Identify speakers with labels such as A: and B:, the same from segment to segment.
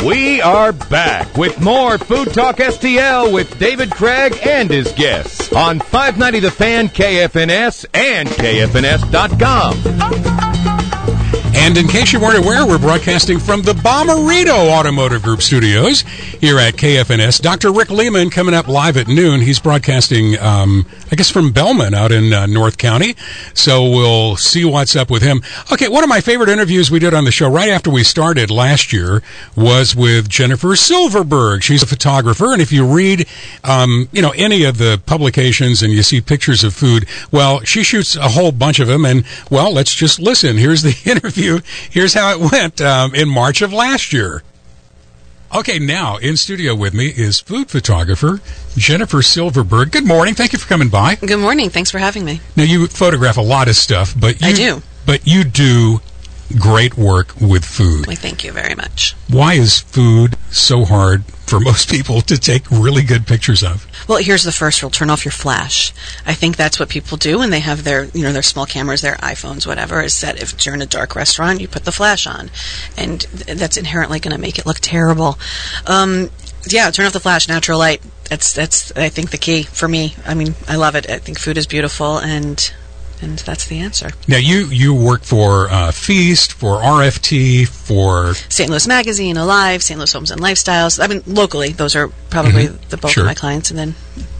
A: We are back with more Food Talk STL with David Craig and his guests on 590 The Fan, KFNS, and KFNS.com.
B: And in case you weren't aware, we're broadcasting from the Bommarito Automotive Group studios here at KFNS. Dr. Rick Lehman coming up live at noon. He's broadcasting, I guess, from Bellman out in North County. So we'll see what's up with him. Okay, one of my favorite interviews we did on the show right after we started last year was with Jennifer Silverberg. She's a photographer, and if you read, any of the publications and you see pictures of food, well, she shoots a whole bunch of them, and, well, let's just listen. Here's the interview. Here's how it went in March of last year. Okay, now in studio with me is food photographer Jennifer Silverberg. Good morning. Thank you for coming by.
C: Good morning. Thanks for having me.
B: Now, you photograph a lot of stuff, but
C: I do.
B: But you do great work with food.
C: Well, thank you very much.
B: Why is food so hard for most people to take really good pictures of?
C: Well, here's the first rule: turn off your flash. I think that's what people do when they have their small cameras, their iPhones, whatever. Is that if you're in a dark restaurant, you put the flash on, and that's inherently going to make it look terrible. Turn off the flash. Natural light. That's I think the key for me. I mean, I love it. I think food is beautiful, and that's the answer.
B: Now, you work for Feast, for RFT, for
C: St. Louis Magazine, Alive, St. Louis Homes and Lifestyles. I mean, locally, those are probably the bulk of my clients, and then.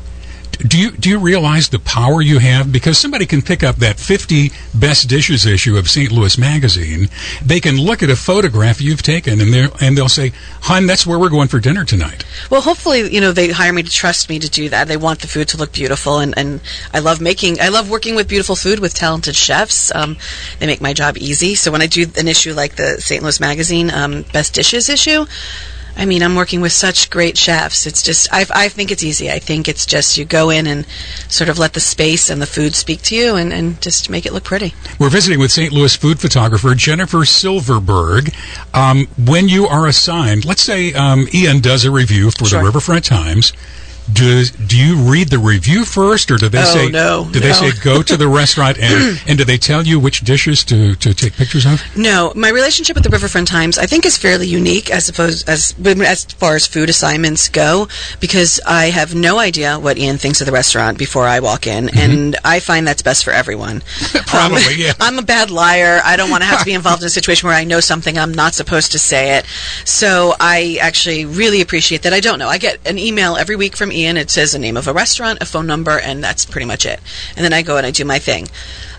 B: Do you realize the power you have? Because somebody can pick up that 50 Best Dishes issue of St. Louis Magazine. They can look at a photograph you've taken, and they'll say, "Hon, that's where we're going for dinner tonight."
C: Well, hopefully, they hire me to trust me to do that. They want the food to look beautiful, and I love working with beautiful food with talented chefs. They make my job easy. So when I do an issue like the St. Louis Magazine Best Dishes issue, I mean, I'm working with such great chefs. It's just, I think it's easy. I think it's just you go in and sort of let the space and the food speak to you and just make it look pretty.
B: We're visiting with St. Louis food photographer Jennifer Silverberg. When you are assigned, let's say Ian does a review for the Riverfront Times. Do you read the review first, or do they say they say go to the restaurant and do they tell you which dishes to take pictures of?
C: No, my relationship with the Riverfront Times I think is fairly unique as far as food assignments go, because I have no idea what Ian thinks of the restaurant before I walk in, and I find that's best for everyone.
B: Probably, yeah.
C: I'm a bad liar. I don't want to have to be involved in a situation where I know something I'm not supposed to say it. So I actually really appreciate that. I don't know. I get an email every week from Ian. It says the name of a restaurant, a phone number, and that's pretty much it. And then I go and I do my thing.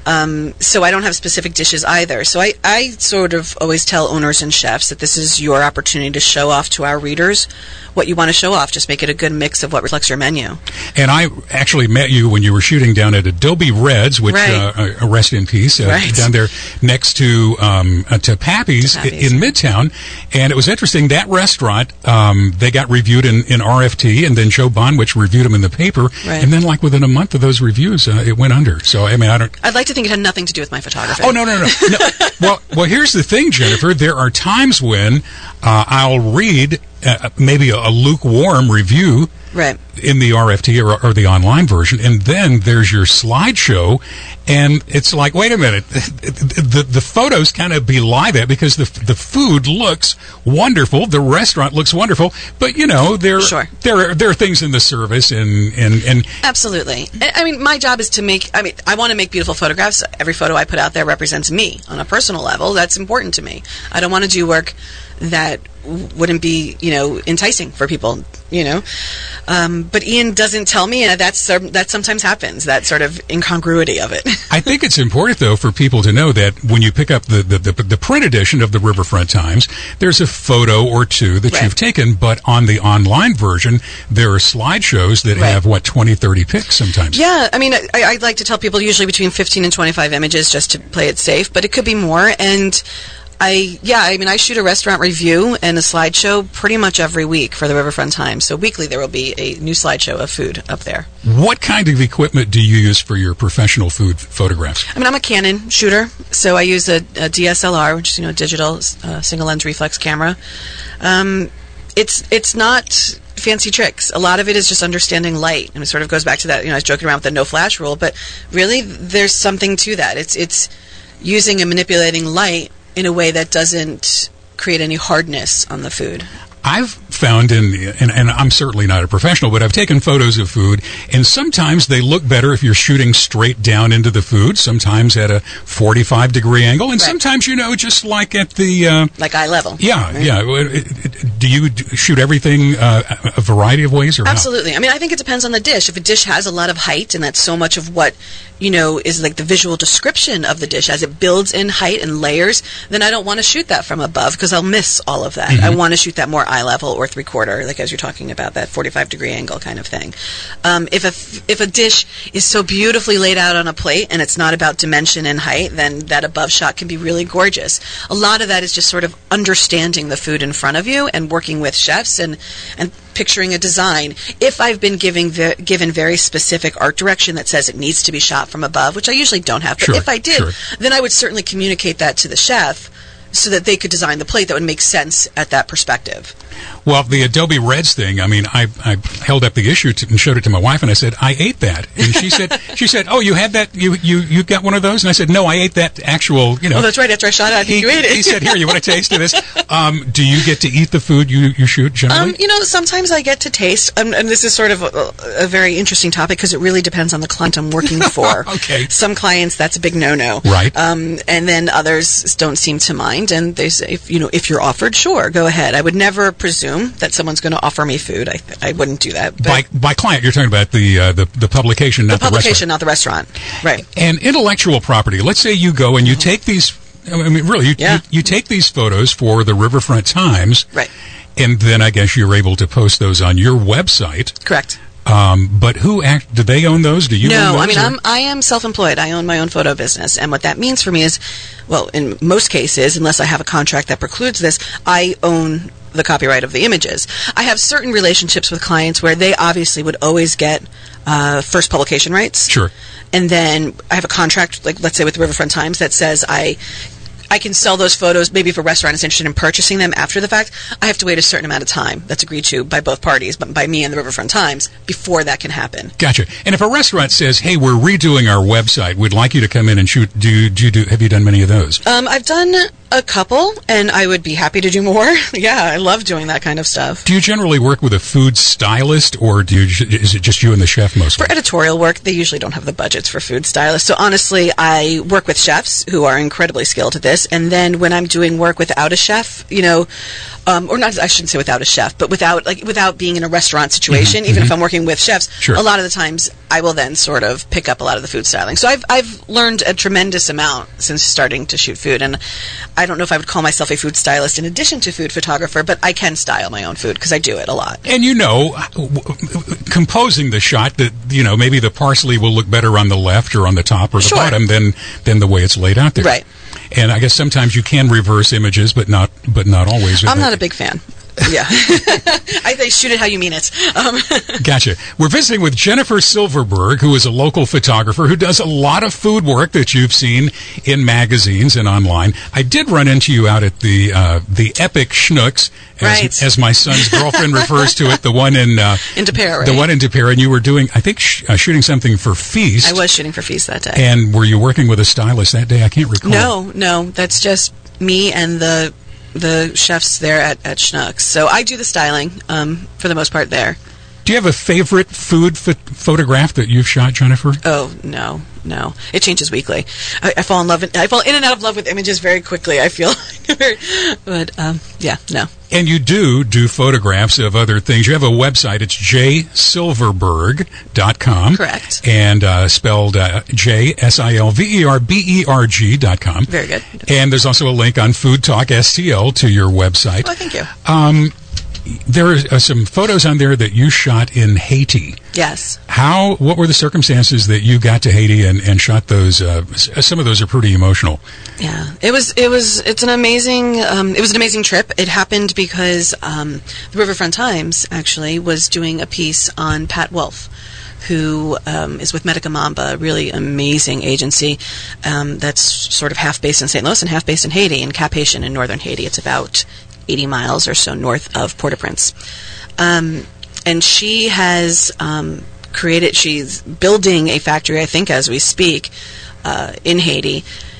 C: So I don't have specific dishes either. So I sort of always tell owners and chefs that this is your opportunity to show off to our readers what you want to show off. Just make it a good mix of what reflects your menu.
B: And I actually met you when you were shooting down at Adobe Reds, which rest in peace, down there next to Pappy's in Midtown. And it was interesting, that restaurant, they got reviewed in RFT, and then Joe Bonwich reviewed them in the paper.
C: Right.
B: And then within a month of those reviews, it went under. So, I mean,
C: I'd like to think it had nothing to do with my photography.
B: Oh, no. Well, here's the thing, Jennifer. There are times when I'll read maybe a lukewarm review in the RFT or the online version, and then there's your slideshow, and it's like, wait a minute, the photos kind of belie that, because the food looks wonderful, the restaurant looks wonderful, but there are things in the service and
C: absolutely. I mean, my job is I want to make beautiful photographs. Every photo I put out there represents me on a personal level. That's important to me. I don't want to do work that wouldn't be, enticing for people, But Ian doesn't tell me, and that sometimes happens, that sort of incongruity of it.
B: I think it's important, though, for people to know that when you pick up the print edition of the Riverfront Times, there's a photo or two that you've taken, but on the online version, there are slideshows that have, 20, 30 pics sometimes.
C: Yeah, I mean, I like to tell people usually between 15 and 25 images just to play it safe, but it could be more, and I shoot a restaurant review and a slideshow pretty much every week for the Riverfront Times. So weekly there will be a new slideshow of food up there.
B: What kind of equipment do you use for your professional food photographs?
C: I mean, I'm a Canon shooter, so I use a DSLR, which is digital single lens reflex camera. It's not fancy tricks. A lot of it is just understanding light, and it sort of goes back to that. I was joking around with the no flash rule, but really there's something to that. It's using and manipulating light in a way that doesn't create any hardness on the food.
B: I've found and I'm certainly not a professional, but I've taken photos of food, and sometimes they look better if you're shooting straight down into the food, sometimes at a 45-degree angle, and sometimes, just like at the...
C: like eye level.
B: Yeah, right? Yeah. Do you shoot everything a variety of ways? Or
C: Absolutely.
B: How?
C: I mean, I think it depends on the dish. If a dish has a lot of height, and that's so much of what, is like the visual description of the dish, as it builds in height and layers, then I don't want to shoot that from above because I'll miss all of that. Mm-hmm. I want to shoot that more eye level or 3/4, like as you're talking about, that 45-degree angle kind of thing. If a dish is so beautifully laid out on a plate and it's not about dimension and height, then that above shot can be really gorgeous. A lot of that is just sort of understanding the food in front of you and working with chefs and picturing a design. If I've been given very specific art direction that says it needs to be shot from above, which I usually don't have, but if I did, then I would certainly communicate that to the chef so that they could design the plate that would make sense at that perspective.
B: Well, the Adobe Reds thing, I mean, I held up the issue and showed it to my wife, and I said, I ate that. And she said, oh, you had that? You got one of those? And I said, no, I ate that actual,
C: Oh, that's right. After I shot it, you ate it.
B: He said, here, you want a taste of this? Do you get to eat the food you shoot generally?
C: Sometimes I get to taste, and this is sort of a very interesting topic because it really depends on the client I'm working for.
B: Okay.
C: Some clients, that's a big no-no.
B: Right.
C: And then others don't seem to mind, and they say, if you're offered, sure, go ahead. I would never presume that someone's going to offer me food. I wouldn't do that.
B: By client, you're talking about the publication, not the restaurant.
C: The publication, not the restaurant. Right.
B: And intellectual property. Let's say you go and you take these. I mean, really, you take these photos for the Riverfront Times.
C: Right.
B: And then I guess you're able to post those on your website.
C: Correct.
B: But do they own those? Do you own those?
C: No, I mean, I am self-employed. I own my own photo business. And what that means for me is, well, in most cases, unless I have a contract that precludes this, I own the copyright of the images. I have certain relationships with clients where they obviously would always get first publication rights.
B: Sure.
C: And then I have a contract, like let's say with the Riverfront Times, that says I can sell those photos. Maybe if a restaurant is interested in purchasing them after the fact, I have to wait a certain amount of time. That's agreed to by both parties, but by me and the Riverfront Times, before that can happen.
B: Gotcha. And if a restaurant says, hey, we're redoing our website, we'd like you to come in and shoot, have you done many of those?
C: I've done a couple, and I would be happy to do more. Yeah, I love doing that kind of stuff.
B: Do you generally work with a food stylist, or is it just you and the chef mostly?
C: For editorial work, they usually don't have the budgets for food stylists. So honestly, I work with chefs who are incredibly skilled at this. And then when I'm doing work without a chef, or not, I shouldn't say without a chef, but without being in a restaurant situation, even if I'm working with chefs, a lot of the times I will then sort of pick up a lot of the food styling. So I've learned a tremendous amount since starting to shoot food, and I don't know if I would call myself a food stylist in addition to food photographer, but I can style my own food because I do it a lot.
B: And composing the shot, that maybe the parsley will look better on the left or on the top or the bottom than the way it's laid out there.
C: Right.
B: And I guess sometimes you can reverse images, but not always.
C: I'm not a big fan. Yeah. I think shoot it how you mean it.
B: Gotcha. We're visiting with Jennifer Silverberg, who is a local photographer who does a lot of food work that you've seen in magazines and online. I did run into you out at the Epic Schnucks, as my son's girlfriend refers to it, the one in
C: De Pere, right?
B: The one in De Pere, and you were doing, I think, shooting something for Feast.
C: I was shooting for Feast that day.
B: And were you working with a stylist that day? I can't recall.
C: No, that's just me and the chefs there at Schnucks. So I do the styling for the most part there.
B: Do you have a favorite food photograph that you've shot, Jennifer?
C: Oh, no. It changes weekly. I fall in and out of love with images very quickly, I feel. But, no.
B: And you do photographs of other things. You have a website. It's jsilverberg.com.
C: Correct.
B: And spelled JSILVERBERG.com.
C: Very good.
B: And there's also a link on Food Talk STL to your website.
C: Oh, thank you.
B: There are some photos on there that you shot in Haiti.
C: Yes.
B: What were the circumstances that you got to Haiti and shot those? Some of those are pretty emotional.
C: Yeah, it's an amazing trip. It happened because the Riverfront Times actually was doing a piece on Pat Wolf, who is with Medica Mamba, a really amazing agency that's sort of half based in St. Louis and half based in Haiti, in Cap Haitian in northern Haiti. It's about 80 miles or so north of Port-au-Prince. And she has she's building a factory, I think, as we speak, in Haiti.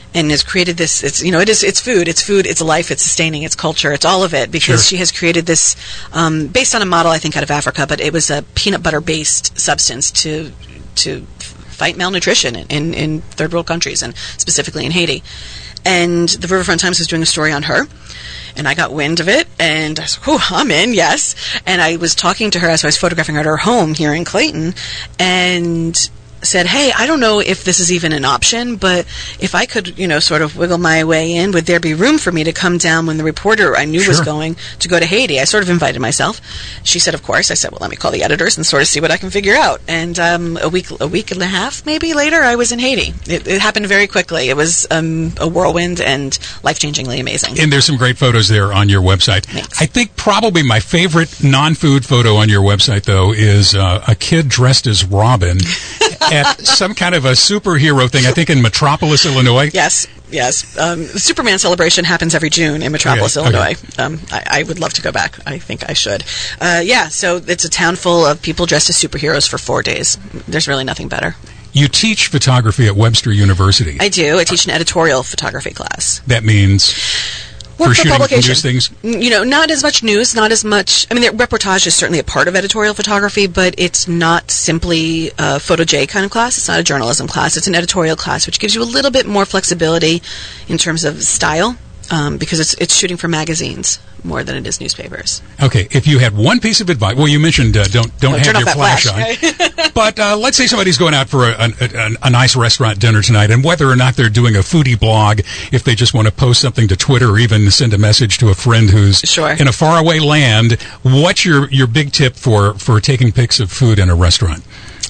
C: and has created this. It's food, it's life, it's sustaining, it's culture, it's all of it, because she has created this based on a model, I think, out of Africa, but it was a peanut butter based substance to fight malnutrition in third world countries, and specifically in Haiti. And the Riverfront Times was doing a story on her, and I got wind of it, and I said, I'm in, yes. And I was talking to her as I was photographing her at her home here in Clayton, and said, hey, I don't know if this is even an option, but if I could, sort of wiggle my way in, would there be room for me to come down when the reporter I knew was going to go to Haiti? I sort of invited myself. She said, of course. I said, well, let me call the editors and sort of see what I can figure out. And a week and a half, maybe later, I was in Haiti. It happened very quickly. It was a whirlwind and life-changingly amazing.
B: And there's some great photos there on your website.
C: Thanks.
B: I think probably my favorite non-food photo on your website, though, is a kid dressed as Robin at some kind of a superhero thing, I think in Metropolis, Illinois.
C: Yes. The Superman celebration happens every June in Metropolis, Illinois. I would love to go back. I think I should. So it's a town full of people dressed as superheroes for 4 days. There's really nothing better.
B: You teach photography at Webster University.
C: I do. I teach an editorial photography class.
B: That means...
C: Work for publication.
B: News things?
C: Not as much news, not as much... I mean, reportage is certainly a part of editorial photography, but it's not simply a Photo J kind of class. It's not a journalism class. It's an editorial class, which gives you a little bit more flexibility in terms of style, because it's shooting for magazines more than it is newspapers.
B: Okay, if you had one piece of advice... Well, you mentioned don't have your flash on. But let's say somebody's going out for a nice restaurant dinner tonight, and whether or not they're doing a foodie blog, if they just want to post something to Twitter or even send a message to a friend who's in a faraway land, what's your big tip for taking pics of food in a restaurant?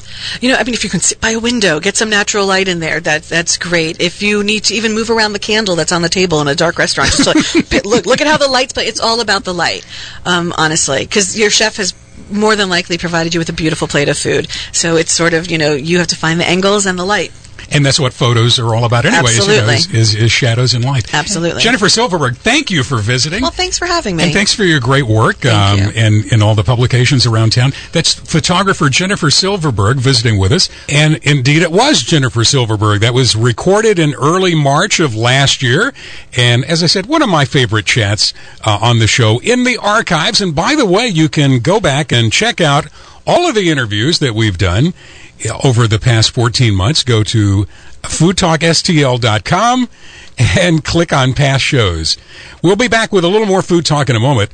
C: If you can sit by a window, get some natural light in there, that's great. If you need to even move around the candle that's on the table in a dark restaurant, just look at how the lights play. It's all about the light, honestly, because your chef has more than likely provided you with a beautiful plate of food. So it's sort of, you have to find the angles and the light.
B: And that's what photos are all about anyway, is shadows and light.
C: Absolutely.
B: Jennifer Silverberg, thank you for visiting.
C: Well, thanks for having me.
B: And thanks for your great work in all the publications around town. That's photographer Jennifer Silverberg visiting with us. And indeed, it was Jennifer Silverberg. That was recorded in early March of last year. And as I said, one of my favorite chats on the show in the archives. And by the way, you can go back and check out all of the interviews that we've done over the past 14 months. Go to foodtalkstl.com and click on past shows. We'll be back with a little more Food Talk in a moment.